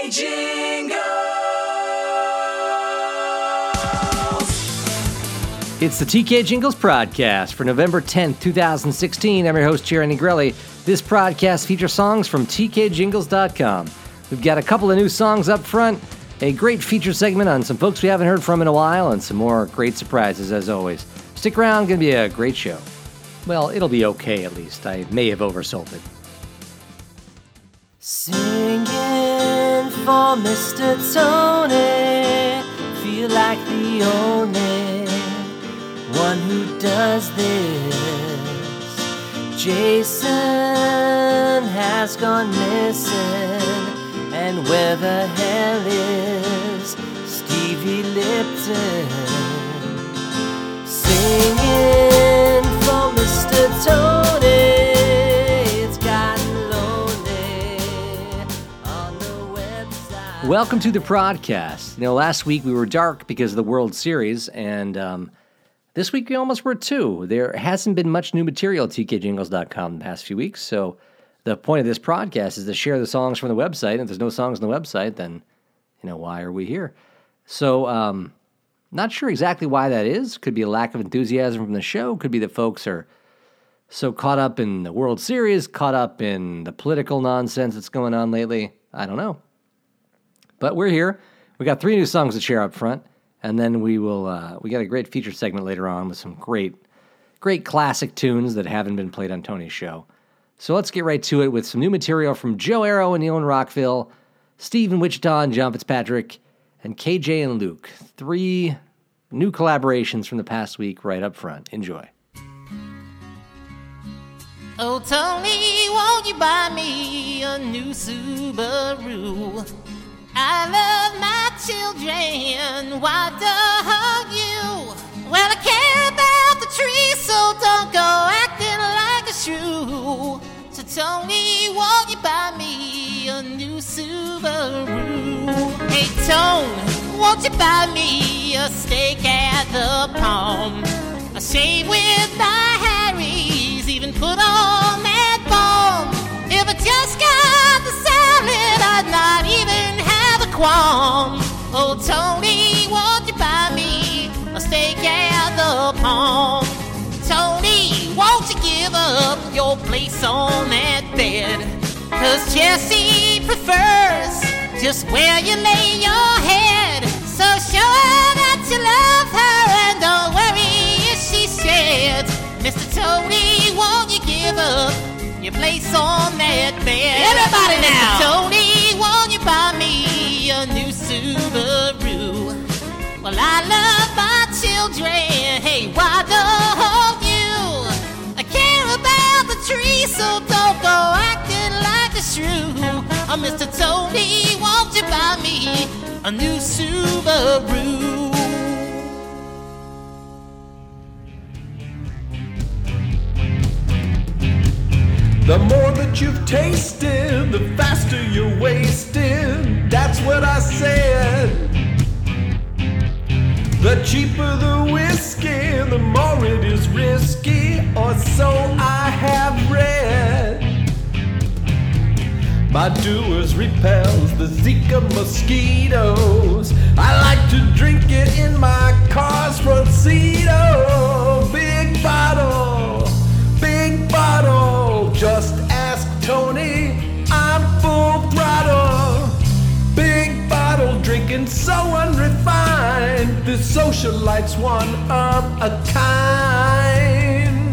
Jingles! It's the TK Jingles podcast for November 10th, 2016. I'm your host, Jerry Negrelli. This podcast features songs from tkjingles.com. We've got a couple of new songs up front, a great feature segment on some folks we haven't heard from in a while, and some more great surprises as always. Stick around, going to be a great show. Well, it'll be okay at least. I may have oversold it. Singing for Mr. Tony, feel like the only one who does this. Jason has gone missing, and where the hell is Stevie Lipton? Singing for Mr. Tony, it's gotten lonely on the website. Welcome to the podcast. Last week we were dark because of the World Series, and this week we almost were too. There hasn't been much new material at tkjingles.com the past few weeks, so the point of this podcast is to share the songs from the website, and if there's no songs on the website, then, why are we here? So, not sure exactly why that is. Could be a lack of enthusiasm from the show. Could be that folks are so caught up in the World Series, caught up in the political nonsense that's going on lately. I don't know. But we're here. We got 3 new songs to share up front, and then we got a great feature segment later on with some great classic tunes that haven't been played on Tony's show. So let's get right to it with some new material from Joe Arrow and Neil in Rockville, Steve in Wichita and John Fitzpatrick, and KJ and Luke. 3 new collaborations from the past week right up front. Enjoy. Oh, Tony, won't you buy me a new Subaru? I love my children, why don't you? Well, I care about the tree, so don't go acting like a shrew. So, Tony, won't you buy me a new Subaru? Hey, Tone, won't you buy me a steak at the Palm? A shave with my Harry's, even put on that balm. If I just got the salad, I'd not even have a qualm. Oh, Tony, won't you buy me a steak at the Palm? Tony, won't you give up your place on that bed? 'Cause Jessie prefers just where you lay your head. So show her that you love her and don't worry if she sheds. Mr. Tony, won't you give up your place on that bed? Everybody now! Mr. Tony, won't you buy me a new Subaru? Well, I love my children, hey, why don't you? I care about the tree, so don't go acting like a shrew. Oh, Mr. Tony, won't you buy me a new Subaru? The more that you've tasted, the faster you're wasted. That's what I said. The cheaper the whiskey, the more it is risky, or so I have read. My doers repels the Zika mosquitoes. I like to drink it in my car's front seat. Oh, big bottle, just ask Tony, I'm full throttle. Big bottle drinking so unrefined, this socialite's one of a kind.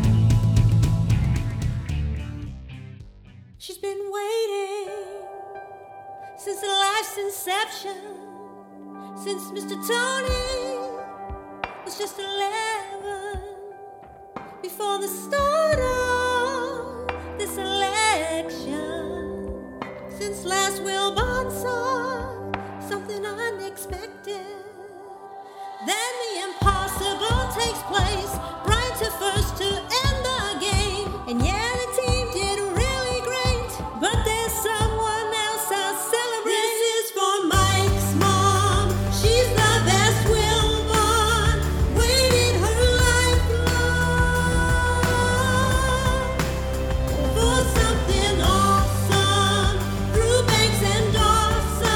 She's been waiting since life's inception, since Mr. Tony was just 11, before the start of this election, since last Will Bond saw something unexpected. Then the impossible takes place, right to first to end the game, and yeah, the team did really great, but there's someone else I'll celebrate. This is for Mike's mom, she's the best Will Bond, waited her life long for something awesome, through Banks and Dawson.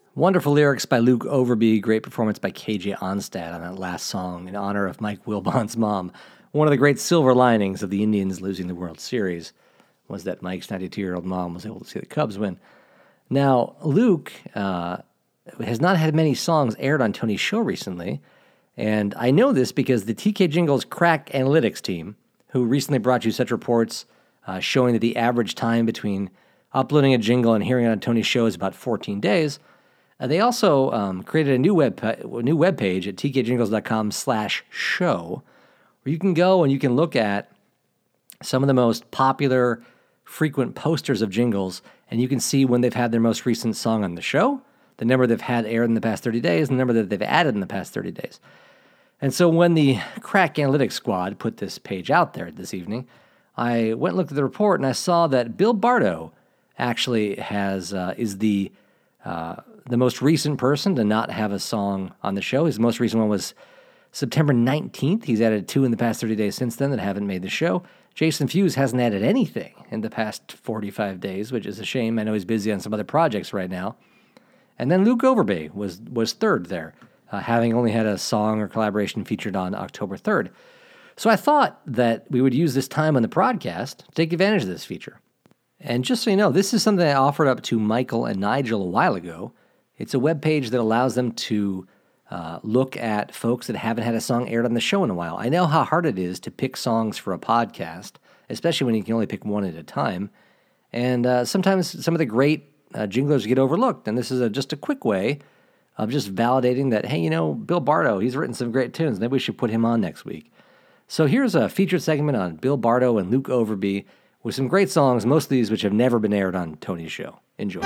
Wonderful lyrics by Luke Overby, great performance by KJ Onstad on that last song in honor of Mike Wilbon's mom. One of the great silver linings of the Indians losing the World Series was that Mike's 92-year-old mom was able to see the Cubs win. Now, Luke has not had many songs aired on Tony's show recently, and I know this because the TK Jingles Crack Analytics team, who recently brought you such reports showing that the average time between uploading a jingle and hearing it on Tony's show is about 14 days, they also created a new web page at tkjingles.com/show, where you can go and you can look at some of the most popular, frequent posters of jingles, and you can see when they've had their most recent song on the show, the number they've had aired in the past 30 days, and the number that they've added in the past 30 days. And so when the Crack Analytics squad put this page out there this evening, I went and looked at the report, and I saw that Bill Bardo actually is the most recent person to not have a song on the show. His most recent one was September 19th. He's added 2 in the past 30 days since then that haven't made the show. Jason Fuse hasn't added anything in the past 45 days, which is a shame. I know he's busy on some other projects right now. And then Luke Overby was third there, having only had a song or collaboration featured on October 3rd. So I thought that we would use this time on the podcast to take advantage of this feature. And just so you know, this is something I offered up to Michael and Nigel a while ago. It's a web page that allows them to look at folks that haven't had a song aired on the show in a while. I know how hard it is to pick songs for a podcast, especially when you can only pick one at a time. And sometimes some of the great jinglers get overlooked, and this is just a quick way of just validating that, hey, Bill Bardo, he's written some great tunes. Maybe we should put him on next week. So here's a featured segment on Bill Bardo and Luke Overby with some great songs, most of these which have never been aired on Tony's show. Enjoy.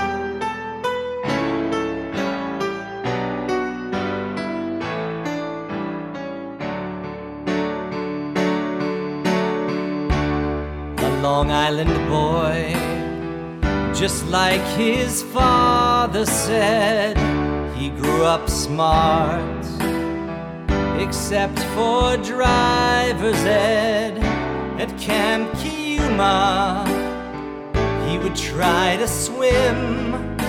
Long Island boy, just like his father said, he grew up smart, except for driver's ed. At Camp Kiyuma, he would try to swim,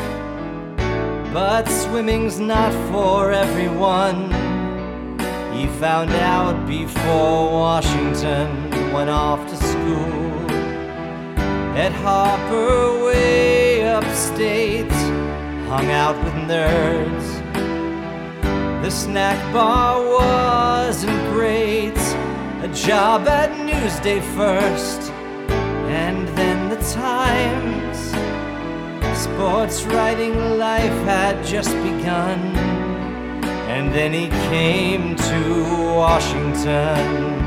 but swimming's not for everyone. He found out before Washington went off to school. At Harper, way upstate, hung out with nerds. The snack bar wasn't great, a job at Newsday first, and then the Times. Sports writing life had just begun, and then he came to Washington.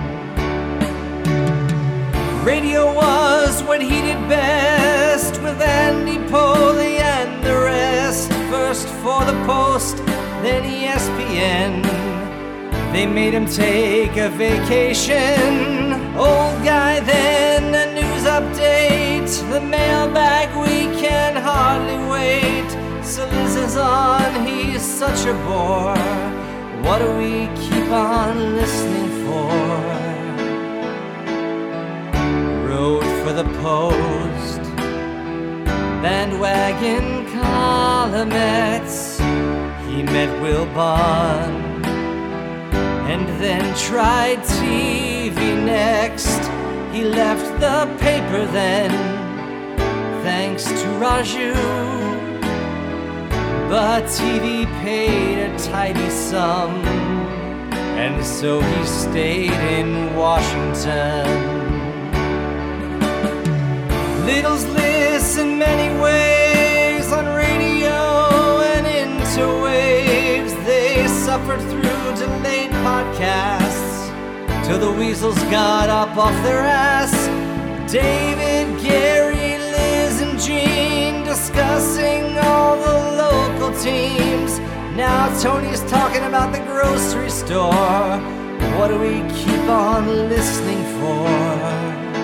Radio was what he did best, with Andy Poley and the rest. First for the Post, then ESPN. They made him take a vacation. Old guy then, a news update. The mailbag, we can hardly wait. So Liz is on, he's such a bore. What do we keep on listening for? Wrote for the Post, bandwagon columnettes. He met Wilbon, and then tried TV next. He left the paper then, thanks to Raju, but TV paid a tidy sum, and so he stayed in Washington. Little's lists in many ways on radio and interwaves. They suffered through delayed podcasts till the weasels got up off their ass. David, Gary, Liz, and Gene discussing all the local teams. Now Tony's talking about the grocery store. What do we keep on listening for?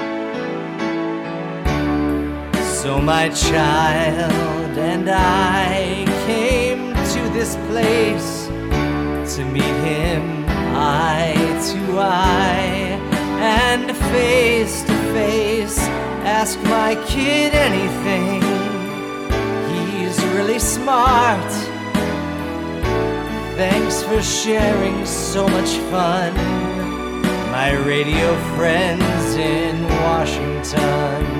So my child and I came to this place to meet him eye to eye and face to face. Ask my kid anything. He's really smart Thanks for sharing so much fun, my radio friends in Washington.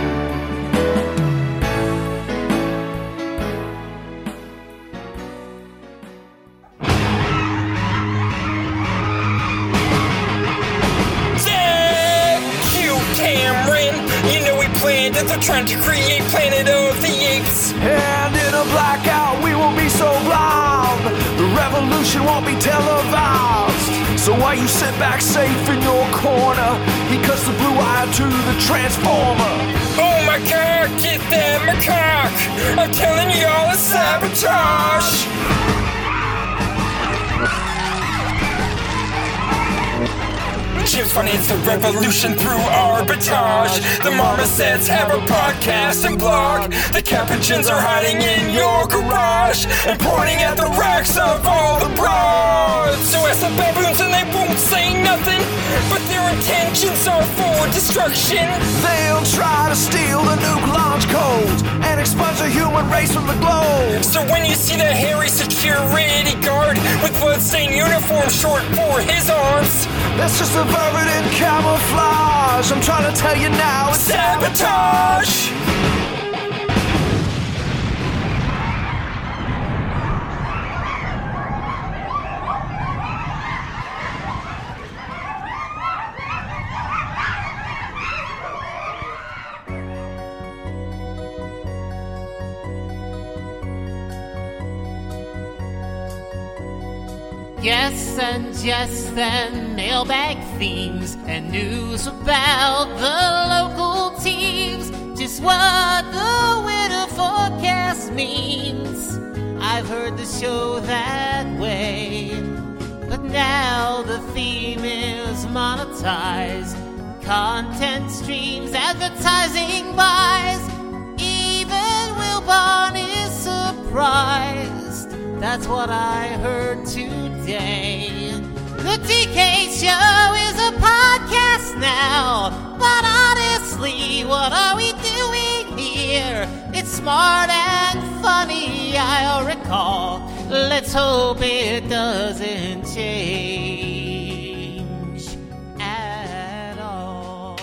They're trying to create Planet of the Apes. And in a blackout, we won't be so blind. The revolution won't be televised. So while you sit back safe in your corner, he cuts the blue eye to the Transformer. Oh my god, get that macaque! I'm telling y'all it's sabotage! Chips finance the revolution through arbitrage. The marmosets have a podcast and blog. The capuchins are hiding in your garage and pointing at the racks of all the broads. So ask the baboons and they won't say nothing, but their intentions are for destruction. They'll try to steal the nuke launch codes and expunge the human race from the globe. So when you see the hairy security guard with bloodstained uniform short for his arms, that's just a vermin in camouflage. I'm trying to tell you now, it's sabotage! Yes and yes and mailbag themes and news about the local teams. Just what the winter forecast means. I've heard the show that way, but now the theme is monetized. Content streams, advertising buys. Even Wilbon is surprised. That's what I heard today. The DK Show is a podcast now, but honestly, what are we doing here? It's smart and funny, I'll recall. Let's hope it doesn't change at all.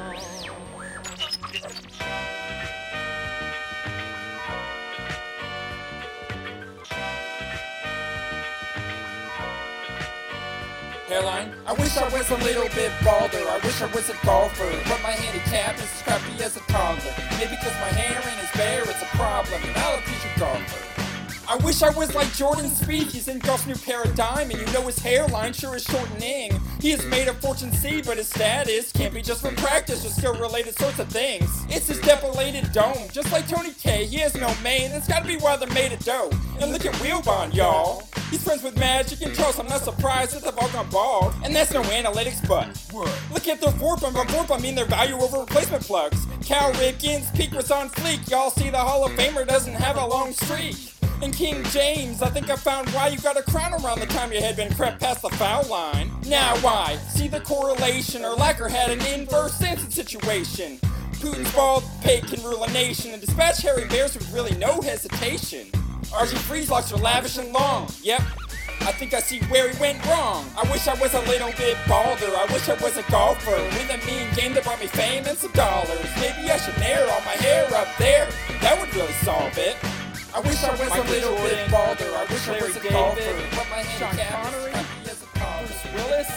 Hairline, I wish I was a little bit balder. I wish I was a golfer, but my handicap is as crappy as a toddler. Maybe because my hair in his bear, it's a problem, an alopecia golfer. I wish I was like Jordan Spieth. He's in golf's new paradigm, and you know his hairline sure is shortening. He has made a fortune C, but his status can't be just from practice, just skill-related sorts of things. It's his depilated dome, just like Tony K. He has no mane, it's gotta be why they're made of dough. And look at Wheelbon, y'all. He's friends with Magic and Charles. I'm not surprised that they've all gone bald. And that's no analytics, but look at their VORP. And by VORP, I mean their value over replacement plugs. Cal Ripken's peak was on fleek. Y'all see the Hall of Famer doesn't have a long streak. And King James, I think I found why you got a crown around the time your head been crept past the foul line. Now why? See the correlation, or Lacker had an inverse Simpson situation. Putin's bald pig can rule a nation and dispatch hairy bears with really no hesitation. RG Freezelocks are lavish and long. Yep, I think I see where he went wrong. I wish I was a little bit balder. I wish I was a golfer with a mean game that brought me fame and some dollars. Maybe I should narrow all my hair up there. That would really solve it. I wish I was a little bit balder. I wish I was a golfer, but my handicap is crappy as a toddler. Bruce Willis,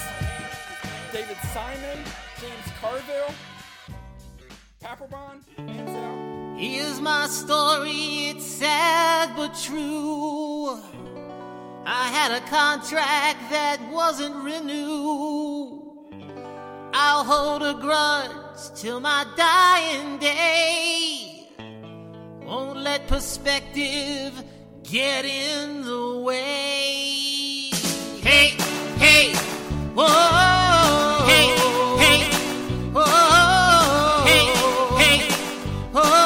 David Simon, James Carville, Papelbon, Ansel. Here's my story, it's sad but true. I had a contract that wasn't renewed. I'll hold a grudge till my dying day. Won't let perspective get in the way. Hey, hey, whoa, hey, hey, whoa, hey, hey, whoa.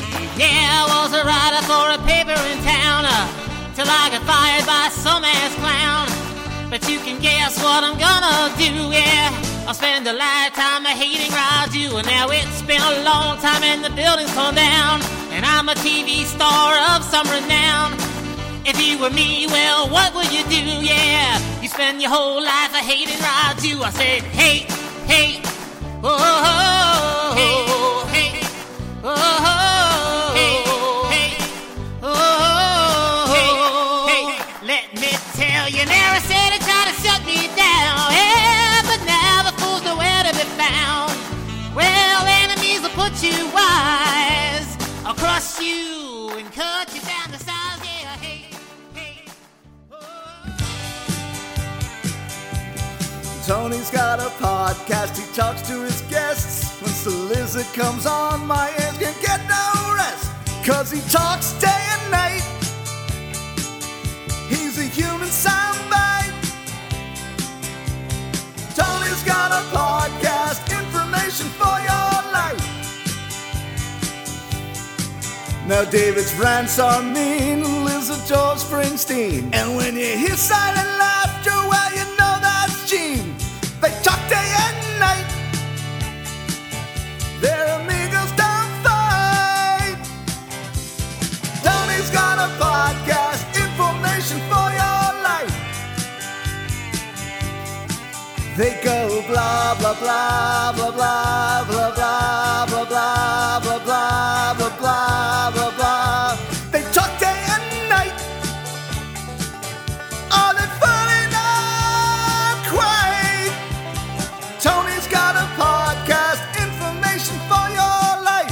Till I got fired by some ass clown. But you can guess what I'm gonna do, yeah. I'll spend a lifetime of hating Raju. And now it's been a long time and the building's torn down, and I'm a TV star of some renown. If you were me, well, what would you do, yeah? You spend your whole life of hating Raju. I said, hate, hate, oh, oh, oh, hate, oh, oh, hey, hey, oh, hey, let me tell you, Nara said it tried to shut me down, yeah, but now the fool's nowhere to be found. Well, enemies will put you wise, I'll crush you and cut you down to size, yeah, hey, hey, oh. Tony's got a podcast, he talks to his guests. Once the lizard comes on, my ears can get no rest. Cause he talks day and night, he's a human soundbite. Tony's got a podcast, information for your life. Now David's rants are mean, Lizard George Springsteen. And when you hear silent laughter, well you know that's Gene. They talk day and night, their amigos don't fight. Tony's got a podcast, information for your life. They go blah blah blah blah blah blah blah blah blah blah blah blah blah blah blah. They talk day and night. Are they funny? Not quite. Tony's got a podcast, information for your life.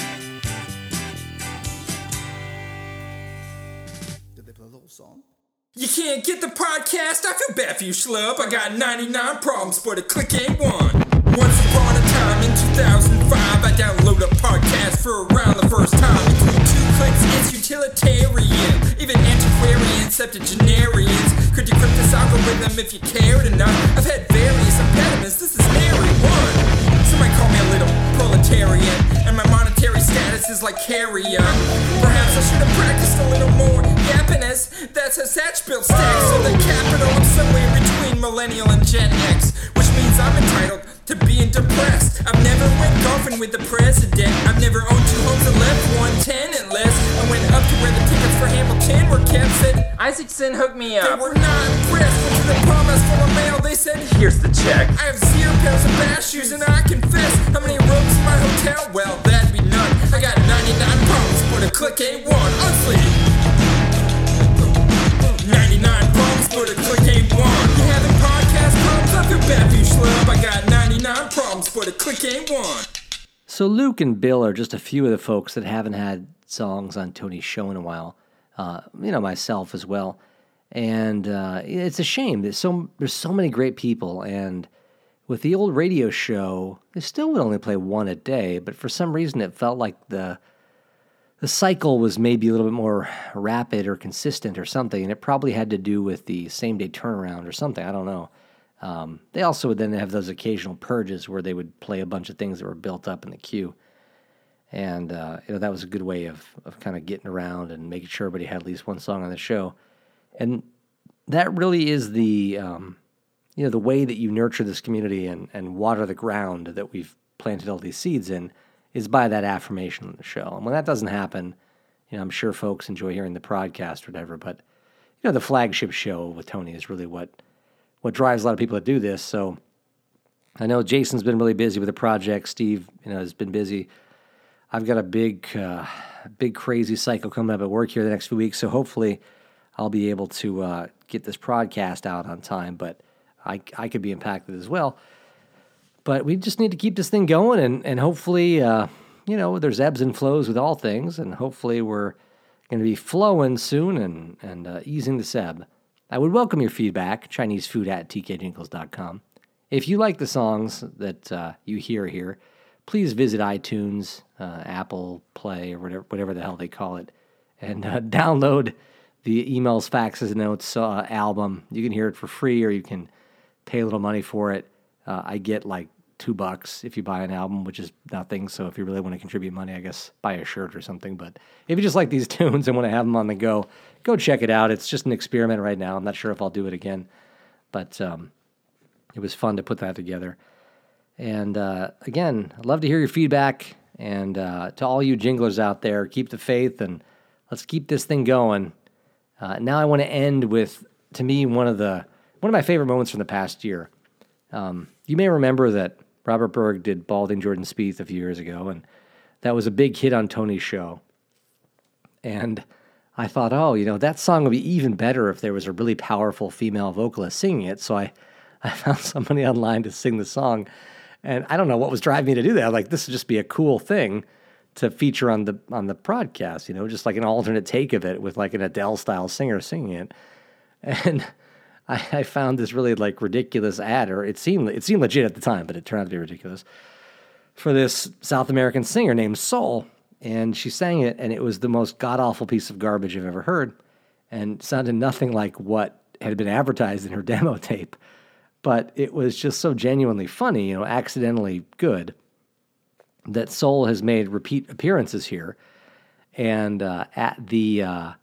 Did they play a little song? You can't get the podcast? I feel bad for you, schlub. I got 99 problems, but a click ain't one. Once upon a time in 2005, I downloaded a podcast for around the first time. Between 2 clicks, it's utilitarian. Even antiquarians, septuagenarians could decrypt this algorithm if you cared enough. I've had various impediments, this is nary one. Some might call me a little proletarian, and my monetary status is like carrion. Perhaps I should have practiced a little more yappiness. That's how Satch built stacks, so the capital I'm somewhere between millennial and Gen X, which means I'm entitled to being depressed. I've never went golfing with the president. I've never owned 2 homes and left one tenantless. I went up to where the tickets for Hamilton were kept, said Isaacson hooked me up. they were not impressed. Went to the promise full of mail, they said Here's the check. I have 0 pairs of bass shoes and I confess. How many rooms in my hotel? Well, that'd be none. I got 99 problems, but a click ain't one. Honestly, 99 problems, but a click ain't one. You having podcast problems? I feel bad for you, schlub. I got 99 problems, but a click ain't one. So Luke and Bill are just a few of the folks that haven't had songs on Tony's show in a while. Myself as well. And it's a shame. There's so many great people, and with the old radio show, they still would only play one a day, but for some reason it felt like the cycle was maybe a little bit more rapid or consistent or something, and it probably had to do with the same-day turnaround or something. I don't know. They also would then have those occasional purges where they would play a bunch of things that were built up in the queue. And that was a good way of kind of getting around and making sure everybody had at least one song on the show. And that really is the way that you nurture this community and water the ground that we've planted all these seeds in is by that affirmation on the show. And when that doesn't happen, I'm sure folks enjoy hearing the podcast or whatever, but the flagship show with Tony is really what drives a lot of people to do this. So I know Jason's been really busy with the project. Steve, has been busy. I've got a big crazy cycle coming up at work here the next few weeks, so hopefully I'll be able to get this podcast out on time, but I could be impacted as well. But we just need to keep this thing going, and hopefully, there's ebbs and flows with all things, and hopefully we're going to be flowing soon and easing the ebb. I would welcome your feedback, ChineseFood@TKJingles.com. If you like the songs that you hear here, please visit iTunes, Apple Play, or whatever the hell they call it, and download the Emails, Faxes, Notes album. You can hear it for free, or you can pay a little money for it. I get like $2 if you buy an album, which is nothing. So if you really want to contribute money, I guess buy a shirt or something. But if you just like these tunes and want to have them on the go check it out. It's just an experiment right now. I'm not sure if I'll do it again. But it was fun to put that together. And again, I'd love to hear your feedback. And to all you jinglers out there, keep the faith and let's keep this thing going. Now I want to end with, to me, one of my favorite moments from the past year. You may remember that Robert Berg did Balding Jordan Spieth a few years ago, and that was a big hit on Tony's show. And I thought, that song would be even better if there was a really powerful female vocalist singing it. So I found somebody online to sing the song. And I don't know what was driving me to do that. I'm like, this would just be a cool thing to feature on the broadcast, just like an alternate take of it with like an Adele-style singer singing it. And I found this really like ridiculous ad, or it seemed legit at the time, but it turned out to be ridiculous, for this South American singer named Soul. And she sang it, and it was the most god-awful piece of garbage I've ever heard, and sounded nothing like what had been advertised in her demo tape. But it was just so genuinely funny, accidentally good, that Soul has made repeat appearances here. And at the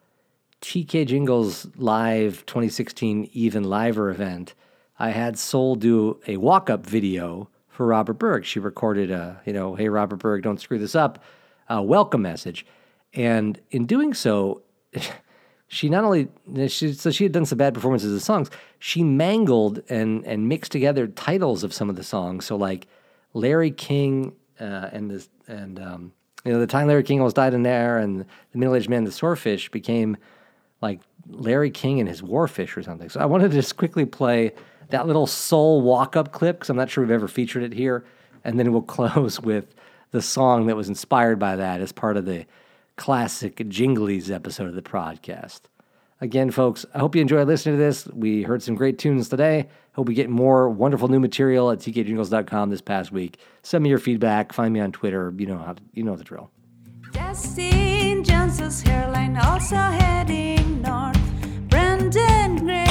TK Jingles Live 2016 Even Liver event, I had Soul do a walk-up video for Robert Berg. She recorded a, hey, Robert Berg, don't screw this up, welcome message. And in doing so, she not only, she had done some bad performances of songs, she mangled and mixed together titles of some of the songs. So like Larry King the time Larry King almost died in there, and the Middle-Aged Man, the Swordfish, became like Larry King and his Warfish or something. So I wanted to just quickly play that little Soul walk-up clip, because I'm not sure we've ever featured it here, and then we'll close with the song that was inspired by that as part of the classic Jinglies episode of the podcast. Again, folks, I hope you enjoyed listening to this. We heard some great tunes today. Hope we get more wonderful new material at tkjingles.com this past week. Send me your feedback. Find me on Twitter. You know the drill. Justin Johnson's hairline also heading north. Brendan Grace.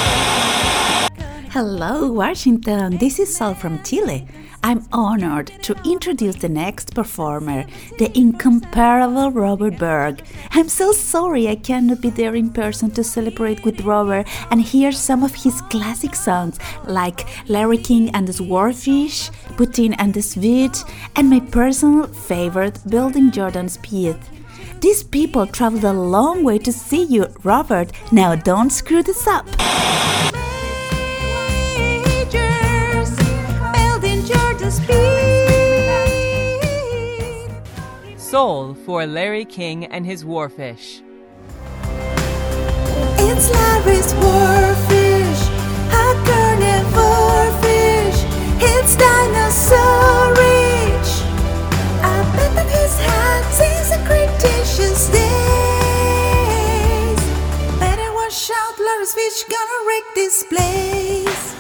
Hello, Washington. This is Sol from Chile. I'm honored to introduce the next performer, the incomparable Robert Berg. I'm so sorry I cannot be there in person to celebrate with Robert and hear some of his classic songs like Larry King and the Swordfish, Putin and the Switch, and my personal favorite, Balding Jordan Spieth. These people traveled a long way to see you, Robert. Now don't screw this up. Soul for Larry King and his Warfish. It's Larry's Warfish, a carnivore fish. It's dinosaur rich. I bet that his hat since the Cretaceous days. Better watch out, Larry's fish gonna wreck this place.